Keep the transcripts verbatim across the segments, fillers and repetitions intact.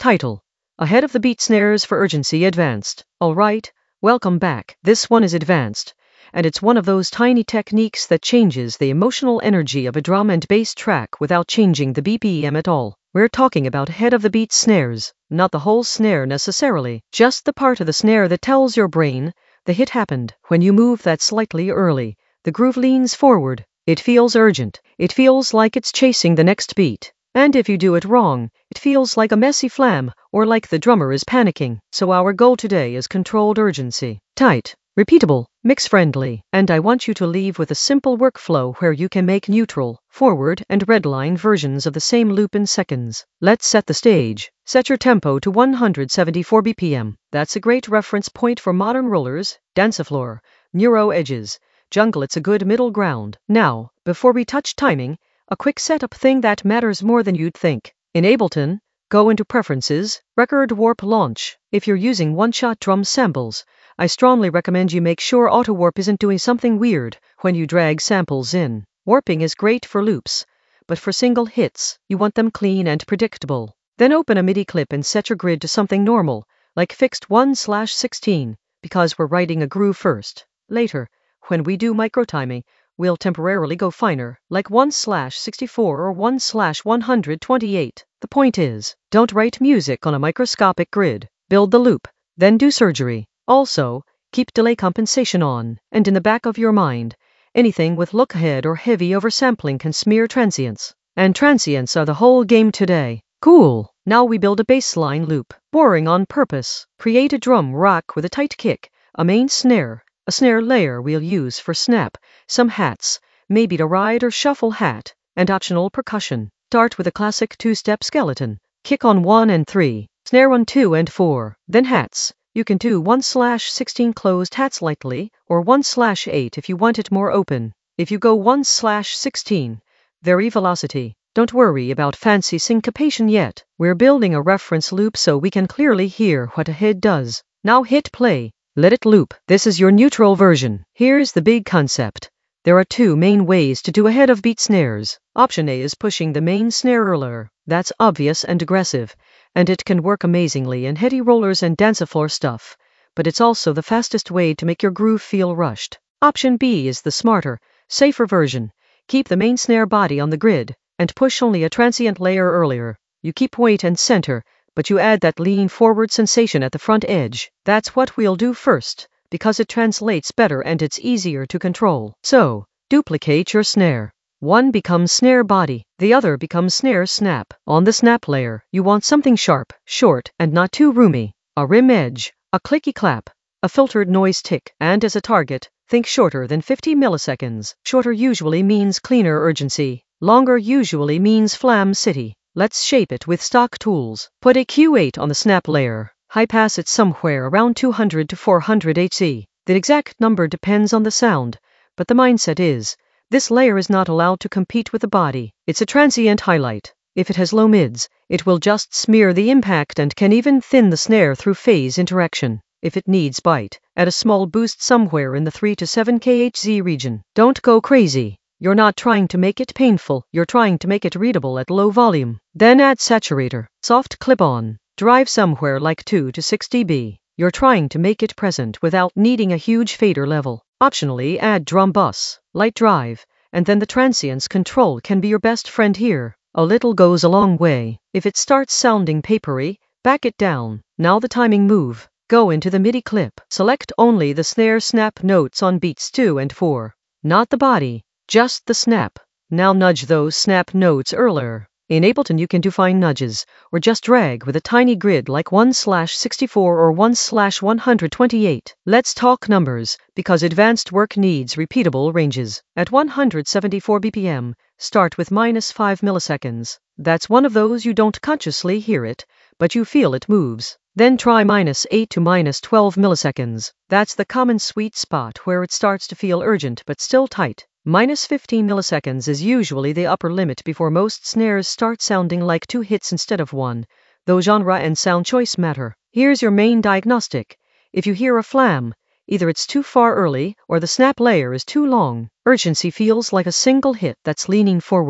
Title: Ahead of the Beat Snares for Urgency Advanced. Alright, welcome back. This one is advanced, and it's one of those tiny techniques that changes the emotional energy of a drum and bass track without changing the B P M at all. We're talking about ahead of the beat snares, not the whole snare necessarily, just the part of the snare that tells your brain the hit happened. When you move that slightly early, the groove leans forward. It feels urgent. It feels like it's chasing the next beat. And if you do it wrong, it feels like a messy flam, or like the drummer is panicking. So our goal today is controlled urgency. Tight, repeatable, mix-friendly, and I want you to leave with a simple workflow where you can make neutral, forward, and redline versions of the same loop in seconds. Let's set the stage. Set your tempo to one hundred seventy-four B P M. That's a great reference point for modern rollers, dancefloor, neuro edges, jungle. It's a good middle ground. Now, before we touch timing, a quick setup thing that matters more than you'd think. In Ableton, go into Preferences, Record Warp Launch. If you're using one-shot drum samples, I strongly recommend you make sure Auto Warp isn't doing something weird when you drag samples in. Warping is great for loops, but for single hits, you want them clean and predictable. Then open a MIDI clip and set your grid to something normal, like fixed one slash sixteen, because we're writing a groove first. Later, when we do microtiming, we'll temporarily go finer, like one slash sixty-four or one slash one hundred twenty-eight. The point is, don't write music on a microscopic grid. Build the loop, then do surgery. Also, keep delay compensation on, and in the back of your mind, anything with look ahead or heavy oversampling can smear transients. And transients are the whole game today. Cool. Now we build a bassline loop. Boring on purpose. Create a drum rack with a tight kick, a main snare, a snare layer we'll use for snap, some hats, maybe the ride or shuffle hat, and optional percussion. Start with a classic two-step skeleton. Kick on one and three, snare on two and four, then hats. You can do one slash sixteen closed hats lightly, or one slash eight if you want it more open. If you go one slash sixteen, very velocity. Don't worry about fancy syncopation yet. We're building a reference loop so we can clearly hear what a head does. Now hit play. Let it loop. This is your neutral version. Here's the big concept. There are two main ways to do ahead of beat snares. Option A is pushing the main snare earlier. That's obvious and aggressive, and it can work amazingly in heady rollers and dancefloor stuff, but it's also the fastest way to make your groove feel rushed. Option B is the smarter, safer version. Keep the main snare body on the grid, and push only a transient layer earlier. You keep weight and center, but you add that lean forward sensation at the front edge. That's what we'll do first, because it translates better and it's easier to control. So, duplicate your snare. One becomes snare body, the other becomes snare snap. On the snap layer, you want something sharp, short, and not too roomy. A rim edge, a clicky clap, a filtered noise tick, and as a target, think shorter than fifty milliseconds. Shorter usually means cleaner urgency. Longer usually means flam city. Let's shape it with stock tools. Put a Q eight on the snap layer. High pass it somewhere around two hundred to four hundred hertz. The exact number depends on the sound, but the mindset is, this layer is not allowed to compete with the body. It's a transient highlight. If it has low mids, it will just smear the impact and can even thin the snare through phase interaction. If it needs bite, add a small boost somewhere in the three to seven kilohertz region. Don't go crazy. You're not trying to make it painful, you're trying to make it readable at low volume. Then add saturator, soft clip-on, drive somewhere like two to six decibels. You're trying to make it present without needing a huge fader level. Optionally add drum bus, light drive, and then the transients control can be your best friend here. A little goes a long way. If it starts sounding papery, back it down. Now the timing move. Go into the MIDI clip. Select only the snare snap notes on beats two and four. Not the body. Just the snap. Now nudge those snap notes earlier. In Ableton you can do fine nudges, or just drag with a tiny grid like one slash sixty-four or one slash one hundred twenty-eight. Let's talk numbers, because advanced work needs repeatable ranges. At one hundred seventy-four B P M, start with minus five milliseconds. That's one of those you don't consciously hear it, but you feel it moves. Then try minus eight to minus twelve milliseconds. That's the common sweet spot where it starts to feel urgent but still tight. Minus fifteen milliseconds is usually the upper limit before most snares start sounding like two hits instead of one, though genre and sound choice matter. Here's your main diagnostic. If you hear a flam, either it's too far early or the snap layer is too long. Urgency feels like a single hit that's leaning forward.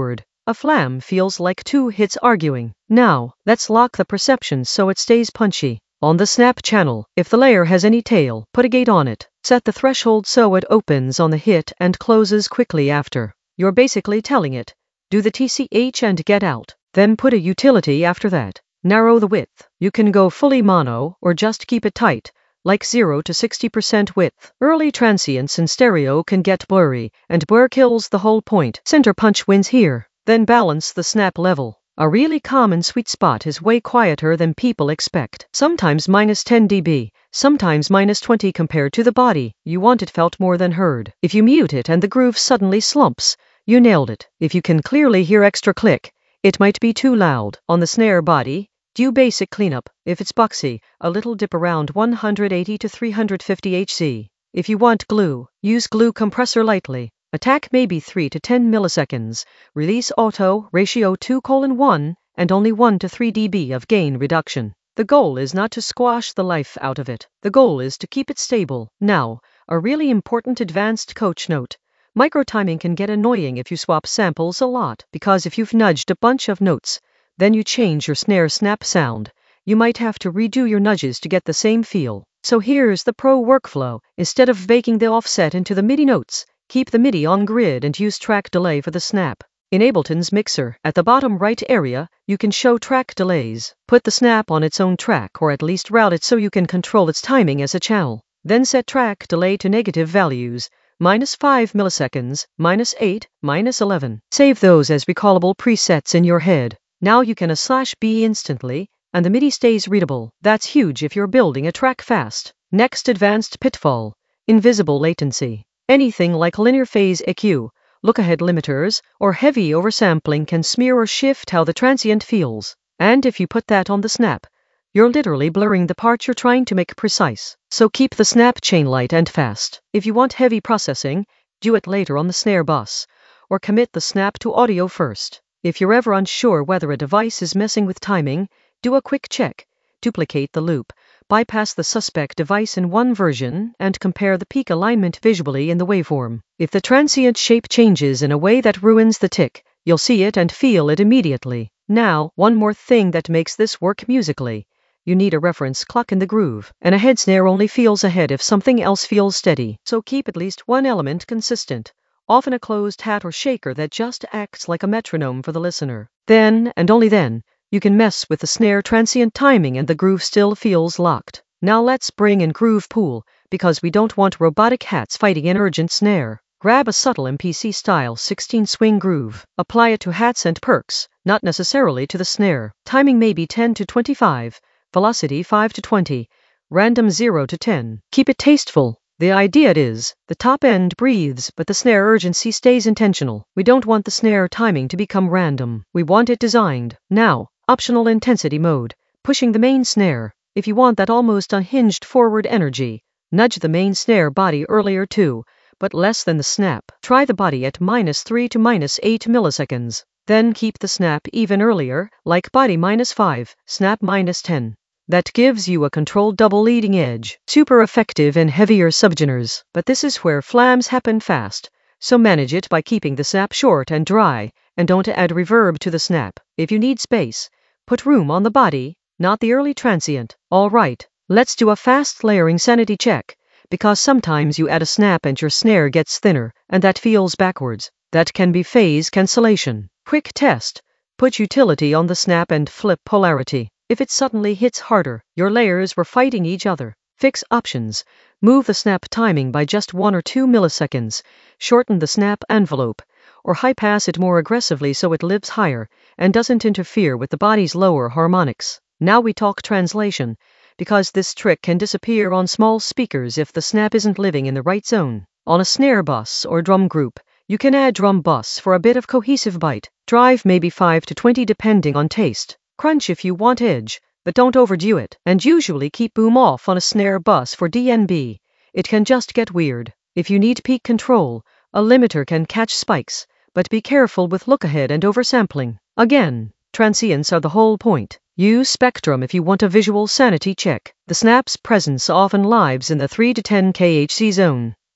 A flam feels like two hits arguing. Now, let's lock the perception so it stays punchy. On the snap channel, if the layer has any tail, put a gate on it. Set the threshold so it opens on the hit and closes quickly after. You're basically telling it, do the T C H and get out. Then put a utility after that. Narrow the width. You can go fully mono or just keep it tight, like zero to sixty percent width. Early transients in stereo can get blurry, and blur kills the whole point. Center punch wins here. Then balance the snap level. A really common sweet spot is way quieter than people expect. Sometimes minus ten decibels, sometimes minus twenty compared to the body. You want it felt more than heard. If you mute it and the groove suddenly slumps, you nailed it. If you can clearly hear extra click, it might be too loud. On the snare body, do basic cleanup. If it's boxy, a little dip around one hundred eighty to three hundred fifty hertz. If you want glue, use glue compressor lightly. Attack maybe three to ten milliseconds. Release auto, ratio two colon one, and only one to three decibels of gain reduction. The goal is not to squash the life out of it. The goal is to keep it stable. Now, a really important advanced coach note. Micro-timing can get annoying if you swap samples a lot, because if you've nudged a bunch of notes, then you change your snare snap sound. You might have to redo your nudges to get the same feel. So here's the pro workflow. Instead of baking the offset into the MIDI notes, keep the MIDI on grid and use track delay for the snap. In Ableton's mixer, at the bottom right area, you can show track delays. Put the snap on its own track or at least route it so you can control its timing as a channel. Then set track delay to negative values, minus five milliseconds, minus eight, minus eleven. Save those as recallable presets in your head. Now you can a slash B instantly, and the MIDI stays readable. That's huge if you're building a track fast. Next advanced pitfall, invisible latency. Anything like linear phase E Q, look-ahead limiters, or heavy oversampling can smear or shift how the transient feels. And if you put that on the snap, you're literally blurring the part you're trying to make precise. So keep the snap chain light and fast. If you want heavy processing, do it later on the snare bus, or commit the snap to audio first. If you're ever unsure whether a device is messing with timing, do a quick check. Duplicate the loop, bypass the suspect device in one version, and compare the peak alignment visually in the waveform. If the transient shape changes in a way that ruins the tick, you'll see it and feel it immediately. Now, one more thing that makes this work musically. You need a reference clock in the groove, and a head snare only feels ahead if something else feels steady. So keep at least one element consistent, often a closed hat or shaker that just acts like a metronome for the listener. Then, and only then, you can mess with the snare transient timing and the groove still feels locked. Now let's bring in Groove Pool, because we don't want robotic hats fighting an urgent snare. Grab a subtle M P C-style sixteen swing groove. Apply it to hats and perks, not necessarily to the snare. Timing may be ten to twenty-five, velocity five to twenty, random zero to ten. Keep it tasteful. The idea is, the top end breathes but the snare urgency stays intentional. We don't want the snare timing to become random. We want it designed. Now, optional intensity mode, pushing the main snare. If you want that almost unhinged forward energy, nudge the main snare body earlier too, but less than the snap. Try the body at minus three to minus eight milliseconds. Then keep the snap even earlier, like body minus five, snap minus ten. That gives you a controlled double leading edge. Super effective in heavier subgenres. But this is where flams happen fast, so manage it by keeping the snap short and dry, and don't add reverb to the snap. If you need space, put room on the body, not the early transient. Alright, let's do a fast layering sanity check, because sometimes you add a snap and your snare gets thinner, and that feels backwards. That can be phase cancellation. Quick test. Put utility on the snap and flip polarity. If it suddenly hits harder, your layers were fighting each other. Fix options. Move the snap timing by just one or two milliseconds. Shorten the snap envelope, or high pass it more aggressively so it lives higher and doesn't interfere with the body's lower harmonics. Now we talk translation, because this trick can disappear on small speakers if the snap isn't living in the right zone. On a snare bus or drum group, you can add drum bus for a bit of cohesive bite. Drive maybe five to twenty depending on taste. Crunch if you want edge, but don't overdo it. And usually keep boom off on a snare bus for D N B. It can just get weird. If you need peak control, a limiter can catch spikes, but be careful with look-ahead and oversampling. Again, transients are the whole point. Use Spectrum if you want a visual sanity check. The snap's presence often lives in the three to ten kilohertz zone.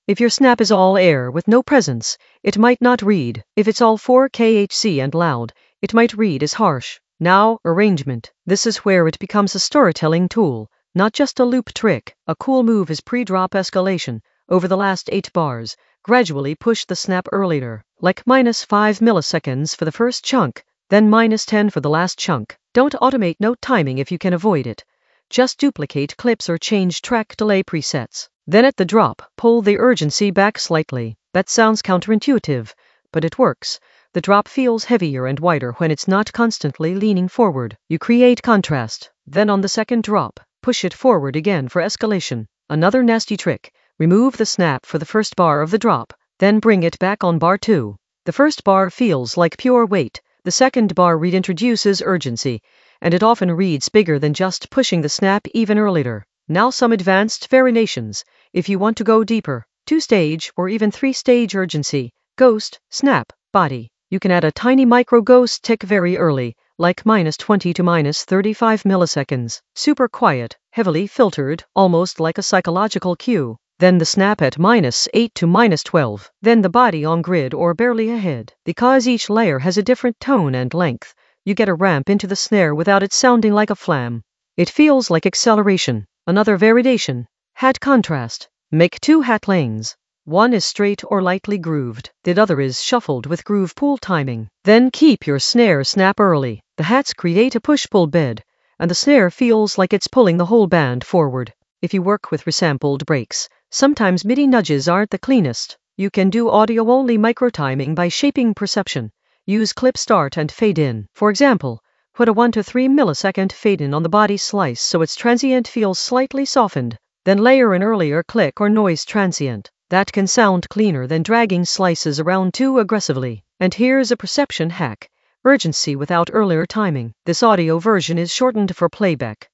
If your snap is all air with no presence, it might not read. If it's all four K H C and loud, it might read as harsh. Now, arrangement. This is where it becomes a storytelling tool, not just a loop trick. A cool move is pre-drop escalation. Over the last eight bars, gradually push the snap earlier, like minus five milliseconds for the first chunk, then minus ten for the last chunk. Don't automate note timing if you can avoid it. Just duplicate clips or change track delay presets. Then at the drop, pull the urgency back slightly. That sounds counterintuitive, but it works. The drop feels heavier and wider when it's not constantly leaning forward. You create contrast. Then on the second drop, push it forward again for escalation. Another nasty trick. Remove the snap for the first bar of the drop, then bring it back on bar two. The first bar feels like pure weight. The second bar reintroduces urgency, and it often reads bigger than just pushing the snap even earlier. Now some advanced variations. If you want to go deeper, two-stage or even three-stage urgency, ghost, snap, body. You can add a tiny micro ghost tick very early, like minus twenty to minus thirty-five milliseconds. Super quiet, heavily filtered, almost like a psychological cue. Then the snap at minus eight to minus twelve. Then the body on grid or barely ahead. Because each layer has a different tone and length, you get a ramp into the snare without it sounding like a flam. It feels like acceleration. Another variation. Hat contrast. Make two hat lanes. One is straight or lightly grooved. The other is shuffled with groove pull timing. Then keep your snare snap early. The hats create a push-pull bed, and the snare feels like it's pulling the whole band forward. If you work with resampled breaks, sometimes MIDI nudges aren't the cleanest. You can do audio-only micro-timing by shaping perception. Use clip start and fade in. For example, put a one to three millisecond fade in on the body slice so its transient feels slightly softened. Then layer an earlier click or noise transient. That can sound cleaner than dragging slices around too aggressively. And here's a perception hack. Urgency without earlier timing. This audio version is shortened for playback.